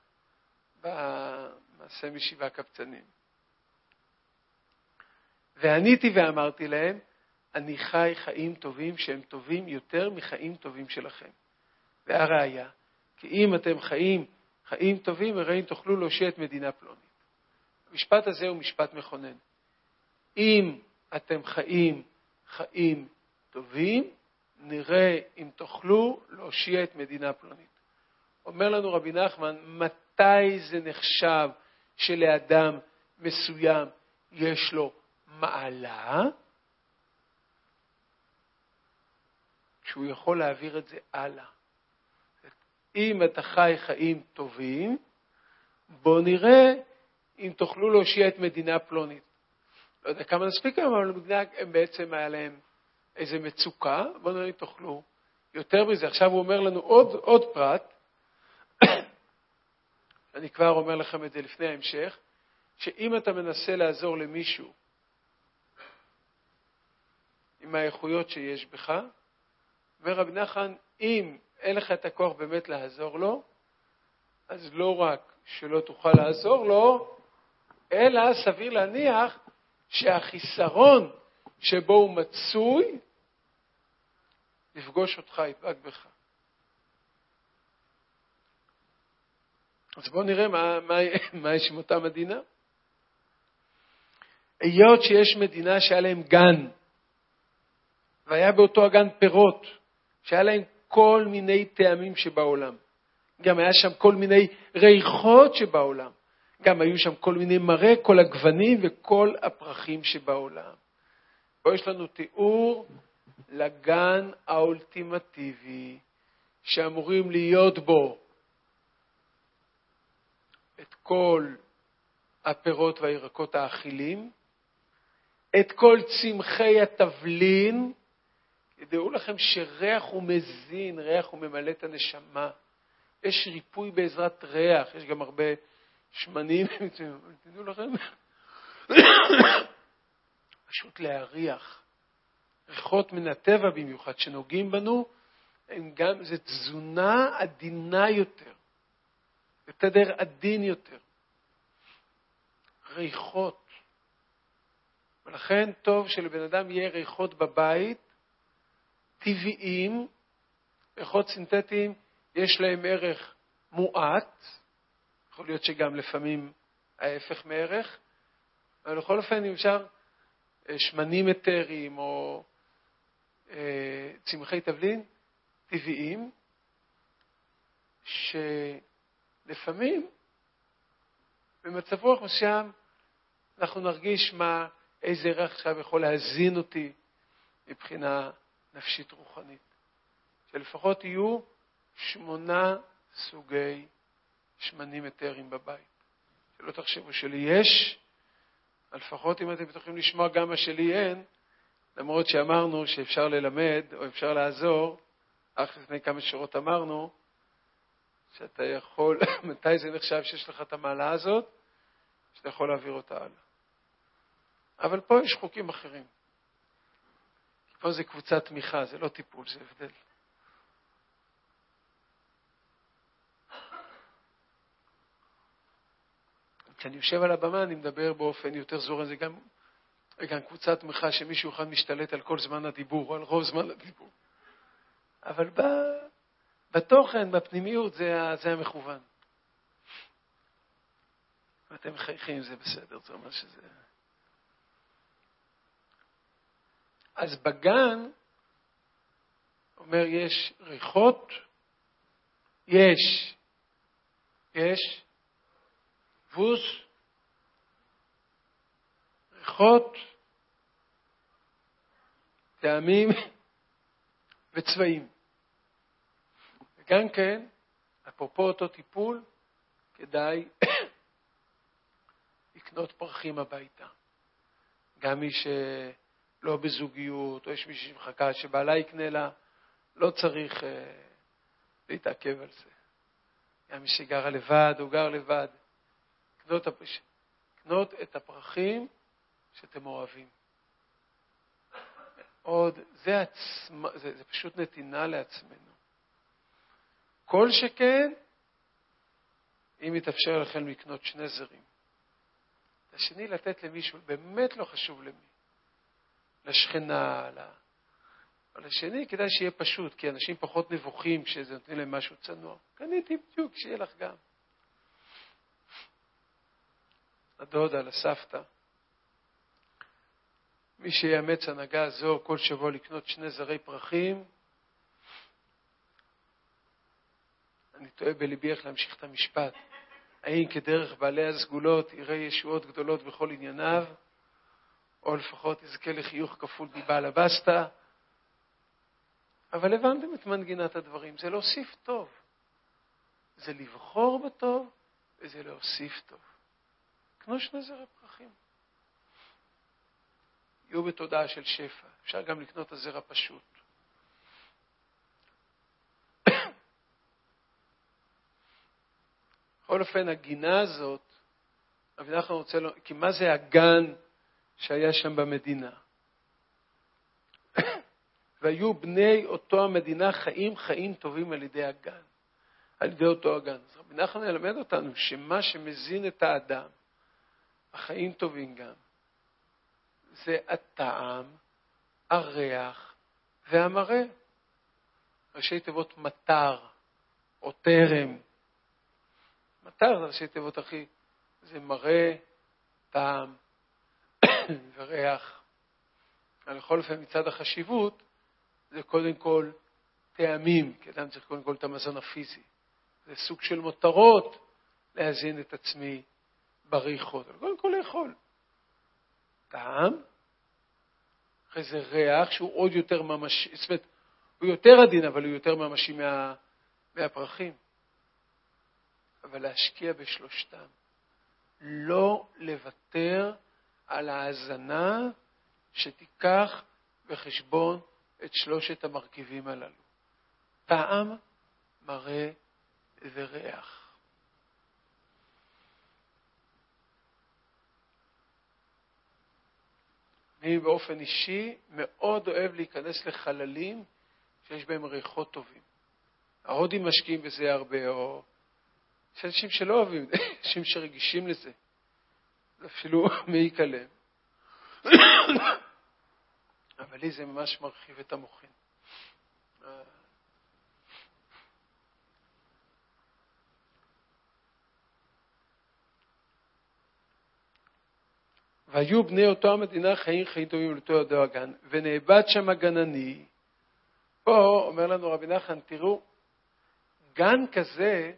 A: במעשה משבעה קבצנים. ועניתי ואמרתי להם, אני חי חיים טובים שהם טובים יותר מחיים טובים שלכם. והראיה, כי אם אתם חיים חיים טובים, הרי תוכלו להושיע את מדינה פלונית. המשפט הזה הוא משפט מכונן. אם אתם חיים חיים טובים, נראה אם תוכלו להושיע את מדינה פלונית. אומר לנו רבי נחמן, מתי זה נחשב שלאדם מסוים יש לו מעלה? שהוא יכול להעביר את זה הלאה. אם אתה חי חיים טובים, בוא נראה אם תוכלו להושיע את מדינה פלונית. לא יודע כמה נספיק, אבל למדינה הם בעצם היה להם איזה מצוקה, בוא נראה אם תוכלו. יותר מזה, עכשיו הוא אומר לנו עוד, עוד פרט, אני כבר אומר לכם את זה לפני ההמשך, שאם אתה מנסה לעזור למישהו עם האיכויות שיש בך, אומר רבי נחמן, אם אין לך את הכוח באמת לעזור לו, אז לא רק שלא תוכל לעזור לו, אלא סביר להניח שהחיסרון שבו הוא מצוי, לפגוש אותך, יפגע בך. אז בואו נראה מה, מה, מה יש עם אותה מדינה. היות שיש מדינה שהיה להם גן, והיה באותו הגן פירות, שהיה להם כל מיני טעמים שבעולם. גם היה שם כל מיני ריחות שבעולם. גם היו שם כל מיני מראה, כל הגוונים וכל הפרחים שבעולם. פה יש לנו תיאור לגן האולטימטיבי, שאמורים להיות בו את כל הפירות והירקות האכילים, את כל צמחי התבלין. ידעו לכם שריח הוא מזין, ריח הוא ממלא את הנשמה. יש ריפוי בעזרת ריח, יש גם הרבה שמנים, תדעו לכם. פשוט להריח. ריחות מן הטבע במיוחד שנוגעים בנו, הם גם, זה תזונה עדינה יותר. זה תדר עדין יותר. ריחות. ולכן טוב שלבן אדם יהיה ריחות בבית, טבעיים, ריחות סינתטיים, יש להם ערך מועט, יכול להיות שגם לפעמים ההפך מערך, אבל לכל אופן אם אפשר שמנים אתריים או אה, צמחי תבלין טבעיים, שלפעמים במצב רוח מסוים אנחנו נרגיש מה, איזה ריח עכשיו יכול להזין אותי מבחינה נפשית רוחנית. שלפחות יהיו שמונה סוגי שמנים אתריים בבית. שלא תחשבו שלי יש, לפחות אם אתם יכולים לשמוע גם מה שלי אין, למרות שאמרנו שאפשר ללמד או אפשר לעזור, אך לפני כמה שורות אמרנו שאתה יכול, מתי זה נחשב שיש לך את המעלה הזאת, שאתה יכול להעביר אותה הלאה. אבל פה יש חוקים אחרים. פה זה קבוצת תמיכה, זה לא טיפול, זה הבדל. כשאני יושב על הבמה, אני מדבר באופן יותר זורם, זה גם, גם קבוצת תמיכה שמישהו אחד משתלט על כל זמן הדיבור, או על רוב זמן הדיבור. אבל ב, בתוכן, בפנימיות, זה, זה המכוון. ואתם מחייכים, זה בסדר, זה אומר שזה... אז בגן, אומר, יש ריחות, יש, יש, דפוס, ריחות, טעמים וצבעים. וגם כן, אפרופו אותו טיפול, כדאי לקנות פרחים הביתה. גם מי שלא בזוגיות, או יש מישהי שמחכה שבעלה יקנה לה, לא צריך אה, להתעכב על זה. גם מי שגרה לבד או גר לבד, קנות, הפש... קנות את הפרחים שאתם אוהבים. עוד, זה, עצמ... זה, זה פשוט נתינה לעצמנו. כל שכן, אם יתאפשר לכם לקנות שני זרים. השני לתת למישהו, באמת לא חשוב למי. לשכנה, ל... אבל השני כדאי שיהיה פשוט, כי אנשים פחות נבוכים כשזה נותנים להם משהו צנוע. קניתי בדיוק, שיהיה לך גם. הדודה, לסבתא. מי שיאמץ הנהגה הזו כל שבוע לקנות שני זרי פרחים, אני טועה בליבי איך להמשיך את המשפט. האם כדרך בעלי הסגולות יראה ישועות גדולות בכל ענייניו, או לפחות יזכה לחיוך כפול מבעל הבסטה. אבל הבנתם את מנגינת הדברים. זה להוסיף טוב. זה לבחור בטוב, וזה להוסיף טוב. קנו שני זרי פרחים. יהיו בתודעה של שפע. אפשר גם לקנות הזר הפשוט. בכל אופן, הגינה הזאת, אבל אנחנו רוצה לו, כי מה זה הגן שהיה שם במדינה? והיו בני אותו המדינה חיים חיים טובים על ידי הגן, על ידי אותו הגן. אז רבי נחמן ילמד אותנו שמה שמזין את האדם, החיים טובים גם, זה הטעם, הריח והמראה. ראשי תיבות מטר או טרם. מטר זה ראשי תיבות אחי, זה מראה, טעם וריח. לכל אופן מצד החשיבות, זה קודם כל טעמים, כי אדם צריך קודם כל את המזון הפיזי. זה סוג של מותרות להזין את עצמי בריחות. אבל קודם כל לאכול. טעם, אחרי זה ריח שהוא עוד יותר ממשי, זאת אומרת, הוא יותר עדין, אבל הוא יותר ממשי מה, מהפרחים. אבל להשקיע בשלושתם. לא לוותר על ההזנה שתיקח בחשבון את שלושת המרכיבים הללו. טעם, מראה וריח. אני באופן אישי מאוד אוהב להיכנס לחללים שיש בהם ריחות טובים. ההודים משקיעים בזה הרבה, או יש אנשים שלא אוהבים, אנשים שרגישים לזה. זה אפילו מעיק עליהם. אבל לי זה ממש מרחיב את המוחין. והיו בני אותו המדינה חיים חיים טובים לאותו אותו הגן, ונאבד שם הגנני. פה אומר לנו רבי נחמן, תראו, גן כזה,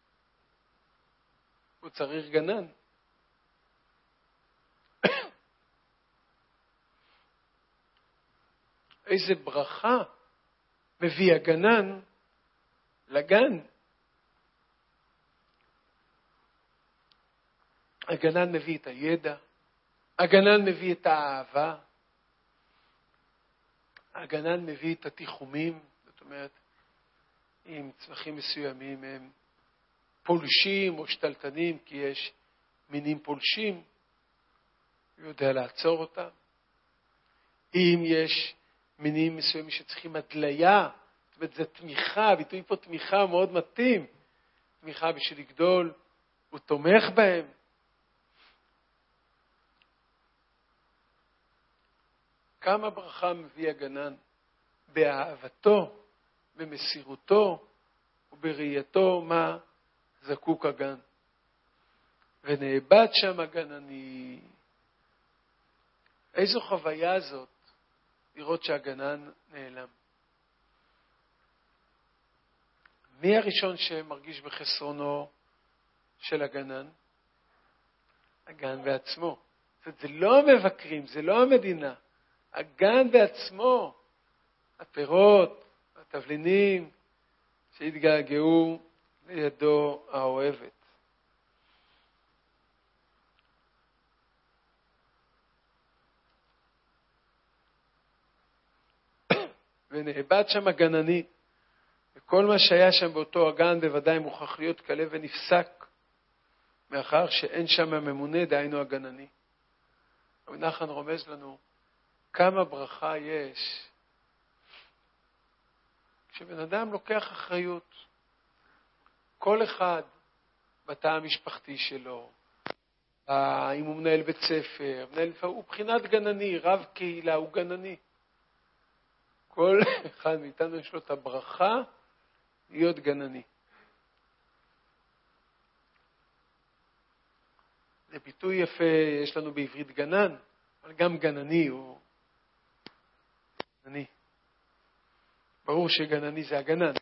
A: הוא צריך גנן. איזה ברכה מביא הגנן לגן. הגנן מביא את הידע, הגנן מביא את האהבה, הגנן מביא את התיחומים, זאת אומרת, אם צמחים מסוימים הם פולשים או שתלטנים, כי יש מינים פולשים, הוא יודע לעצור אותם. אם יש מינים מסוימים שצריכים הדליה, זאת אומרת, זו תמיכה, הביטוי פה תמיכה מאוד מתאים, תמיכה בשביל לגדול, הוא תומך בהם. כמה ברכה מביא הגנן באהבתו, במסירותו ובראייתו מה זקוק הגן. ונאבד שם הגנני. איזו חוויה זאת לראות שהגנן נעלם. מי הראשון שמרגיש בחסרונו של הגנן? הגן בעצמו. זאת אומרת, זה לא המבקרים, זה לא המדינה. הגן בעצמו, הפירות, התבלינים, שהתגעגעו לידו האוהבת. ונאבד שם הגנני, וכל מה שהיה שם באותו הגן בוודאי מוכרח להיות כלה ונפסק, מאחר שאין שם הממונה, דהיינו הגנני. רבי נחמן רומז לנו כמה ברכה יש כשבן אדם לוקח אחריות. כל אחד בתא המשפחתי שלו, אם הוא מנהל בית ספר, מנהל, הוא בחינת גנני, רב קהילה, הוא גנני. כל אחד מאיתנו יש לו את הברכה להיות גנני. זה ביטוי יפה, יש לנו בעברית גנן, אבל גם גנני הוא גנני. ברור שגנני זה הגנן.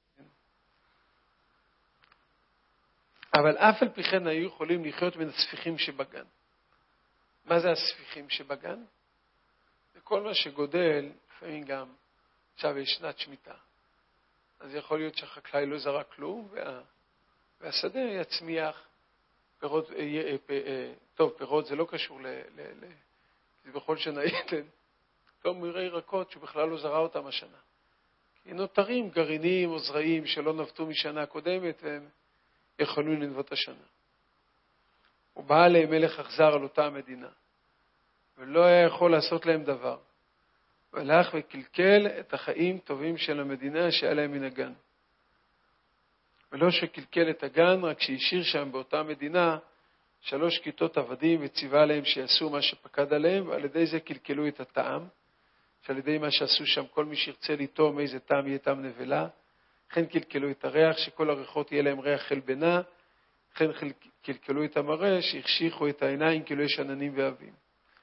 A: אבל אף על פי כן היו יכולים לחיות בין הספיחים שבגן. מה זה הספיחים שבגן? זה כל מה שגודל, לפעמים גם, עכשיו יש שנת שמיטה. אז יכול להיות שהחקלאי לא זרק כלום, וה, והשדה יצמיח פירות, טוב, פירות זה לא קשור ל... ל, ל זה בכל שנה ייתן. טוב, מירי ירקות שבכלל לא זרע אותם השנה. כי נותרים גרעינים או זרעים שלא נבטו משנה קודמת, והם יכולים לנבוט השנה. הוא בא להם מלך אכזר על אותה המדינה, ולא היה יכול לעשות להם דבר. והלך וקלקל את החיים טובים של המדינה שהיה להם מן הגן. ולא שקלקל את הגן, רק שהשאיר שם באותה מדינה שלוש כיתות עבדים וציווה להם שיעשו מה שפקד עליהם, ועל ידי זה קלקלו את הטעם, שעל ידי מה שעשו שם כל מי שירצה לטעום איזה טעם יהיה טעם נבלה, לכן קלקלו את הריח, שכל הריחות יהיה להם ריח חלבנה, לכן קלקלו את המראה, שהחשיכו את העיניים כאילו יש עננים ואבים.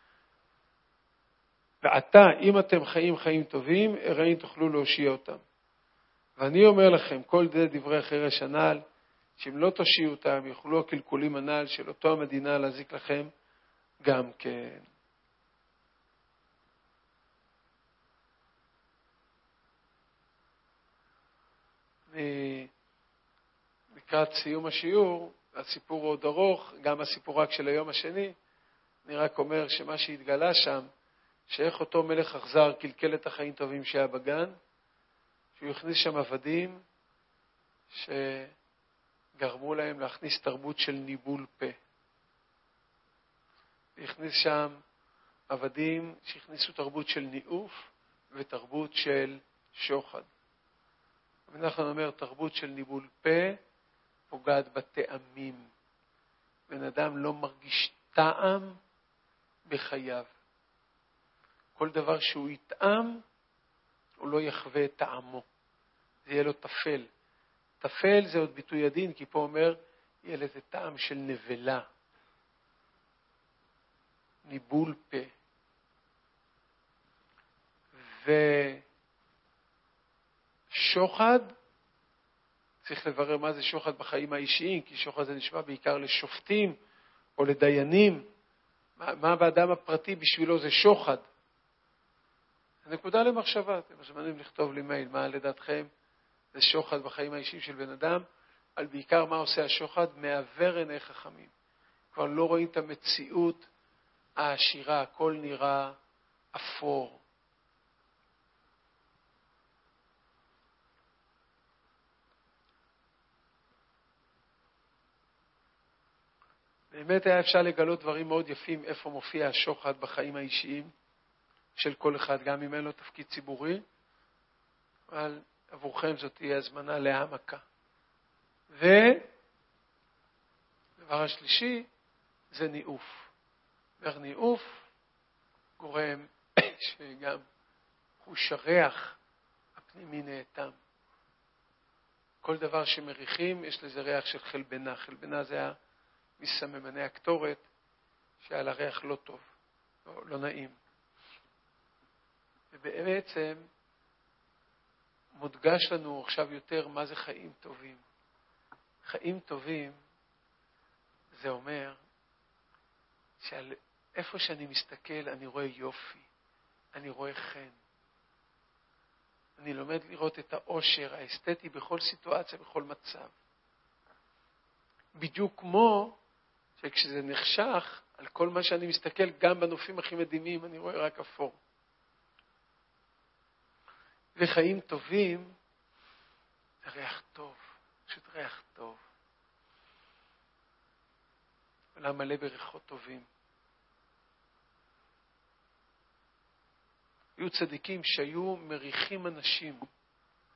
A: ועתה, אם אתם חיים חיים טובים, הרי תוכלו להושיע אותם. ואני אומר לכם, כל זה דברי החרש הנ"ל, שאם לא תושיעו אותם, יוכלו הקלקולים הנ"ל של אותו המדינה להזיק לכם גם כן. לקראת סיום השיעור, הסיפור עוד ארוך, גם הסיפור רק של היום השני, אני רק אומר שמה שהתגלה שם, שאיך אותו מלך אכזר קלקל את החיים טובים שהיה בגן, שהוא הכניס שם עבדים שגרמו להם להכניס תרבות של ניבול פה. הכניס שם עבדים שהכניסו תרבות של ניאוף ותרבות של שוחד. אנחנו אומר, תרבות של ניבול פה פוגעת בטעמים. בן אדם לא מרגיש טעם בחייו. כל דבר שהוא יטעם, הוא לא יחווה את טעמו. זה יהיה לו תפל. תפל זה עוד ביטוי הדין, כי פה אומר, יהיה לזה טעם של נבלה. ניבול פה. ושוחד, צריך לברר מה זה שוחד בחיים האישיים, כי שוחד זה נשמע בעיקר לשופטים או לדיינים. מה, מה באדם הפרטי בשבילו זה שוחד? נקודה למחשבה, אתם מוזמנים לכתוב לי מייל, מה לדעתכם זה שוחד בחיים האישיים של בן אדם, על בעיקר מה עושה השוחד, מעבר עיני חכמים. כבר לא רואים את המציאות העשירה, הכל נראה אפור. באמת היה אפשר לגלות דברים מאוד יפים, איפה מופיע השוחד בחיים האישיים של כל אחד, גם אם אין לו תפקיד ציבורי, אבל עבורכם זאת תהיה הזמנה להעמקה. ודבר השלישי זה ניאוף. וניאוף גורם שגם חוש הריח הפנימי נאטם. כל דבר שמריחים יש לזה ריח של חלבנה. חלבנה זה היה מסממני הקטורת שעל הריח לא טוב, לא, לא נעים. ובעצם מודגש לנו עכשיו יותר מה זה חיים טובים. חיים טובים זה אומר שעל איפה שאני מסתכל אני רואה יופי, אני רואה חן. אני לומד לראות את האושר האסתטי בכל סיטואציה, בכל מצב. בדיוק כמו שכשזה נחשך, על כל מה שאני מסתכל, גם בנופים הכי מדהימים, אני רואה רק אפור. וחיים טובים, זה ריח טוב, פשוט ריח טוב. עולם מלא בריחות טובים. היו צדיקים שהיו מריחים אנשים.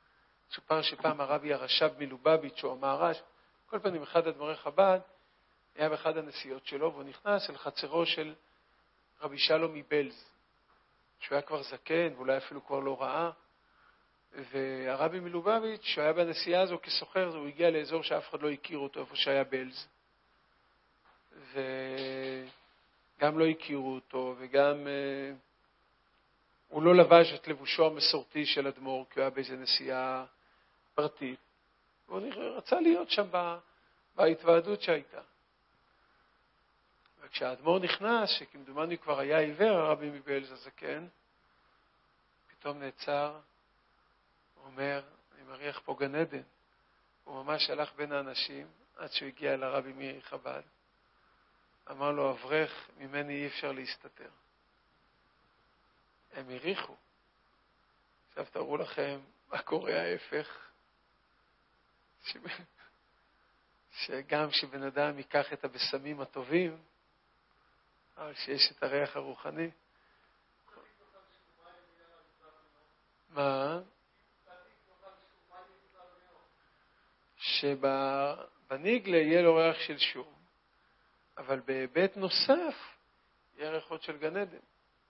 A: סופר שפעם הרבי הרש"ב מלובביץ' או המהר"ש, כל פעמים אחד אדמו"רי חב"ד, היה באחד הנסיעות שלו, והוא נכנס אל חצרו של רבי שלום מבלז, שהוא היה כבר זקן, ואולי אפילו כבר לא ראה, והרבי מלובביץ', שהוא היה בנסיעה הזו כסוחר, הוא הגיע לאזור שאף אחד לא הכיר אותו, איפה שהיה בלז. וגם לא הכירו אותו, וגם uh, הוא לא לבש את לבושו המסורתי של אדמו"ר, כי הוא היה באיזו נסיעה פרטית. והוא רצה להיות שם בה, בהתוועדות שהייתה. וכשהאדמו"ר נכנס, שכמדומני כבר היה עיוור, הרבי מבלז הזקן, פתאום נעצר, הוא אומר, אני מריח פה גן עדן. הוא ממש הלך בין האנשים עד שהוא הגיע לרבי מחב"ד. אמר לו, אברך, ממני אי אפשר להסתתר. הם הריחו. עכשיו תראו לכם מה קורה ההפך. ש... שגם כשבן אדם ייקח את הבשמים הטובים, אבל שיש את הריח הרוחני. מה? שבניגלה יהיה לו ריח של שום, אבל בהיבט נוסף יהיה ריחות של גן עדן.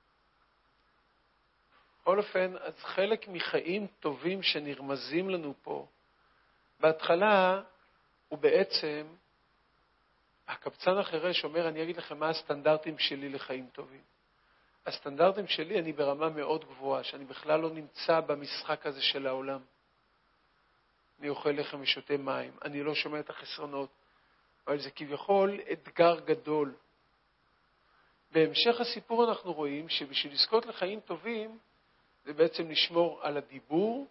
A: בכל אופן, אז חלק מחיים טובים שנרמזים לנו פה, בהתחלה הוא בעצם, הקבצן החירש אומר, אני אגיד לכם מה הסטנדרטים שלי לחיים טובים. הסטנדרטים שלי, אני ברמה מאוד גבוהה, שאני בכלל לא נמצא במשחק הזה של העולם. אני אוכל לחם ושותה מים, אני לא שומע את החסרונות, אבל זה כביכול אתגר גדול. בהמשך הסיפור אנחנו רואים שבשביל לזכות לחיים טובים, זה בעצם לשמור על הדיבור,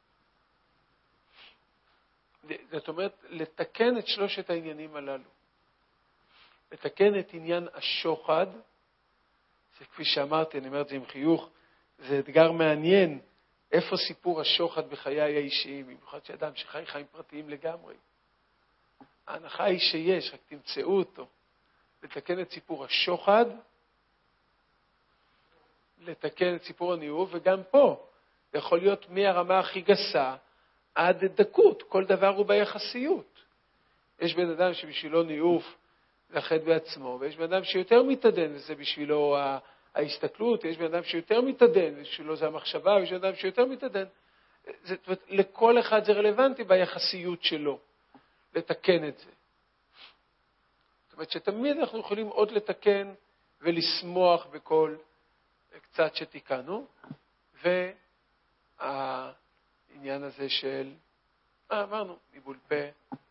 A: זאת אומרת, לתקן את שלושת העניינים הללו. לתקן את עניין השוחד, שכפי שאמרתי, אני אומר את זה עם חיוך, זה אתגר מעניין, איפה סיפור השוחד בחיי האישיים, במיוחד שאדם שחי חיים פרטיים לגמרי. ההנחה היא שיש, רק תמצאו אותו. לתקן את סיפור השוחד, לתקן את סיפור הניאוף, וגם פה, זה יכול להיות מהרמה הכי גסה עד דקות, כל דבר הוא ביחסיות. יש בן אדם שבשבילו ניאוף לחד בעצמו, ויש בן אדם שיותר מתעדן, וזה בשבילו ההסתכלות, יש בן אדם שיותר מתעדן, בשבילו זה המחשבה, ויש בן אדם שיותר מתעדן. זה, לכל אחד זה רלוונטי ביחסיות שלו, לתקן את זה. זאת אומרת שתמיד אנחנו יכולים עוד לתקן ולשמוח בכל קצת שתיקנו, והעניין הזה של, אה, אמרנו, ניבול פה,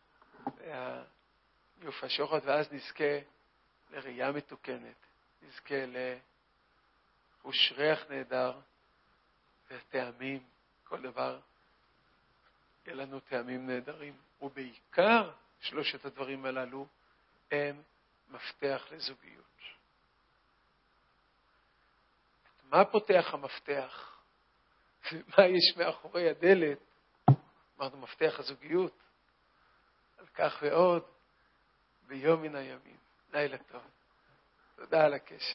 A: יופי השוחד, ואז נזכה לראייה מתוקנת, נזכה לחוש ריח נהדר, וטעמים, כל דבר, יהיה לנו טעמים נהדרים, ובעיקר שלושת הדברים הללו הם מפתח לזוגיות. מה פותח המפתח? ומה יש מאחורי הדלת? אמרנו מפתח הזוגיות. על כך ועוד ביום מן הימים. לילה טוב. תודה על הקשר.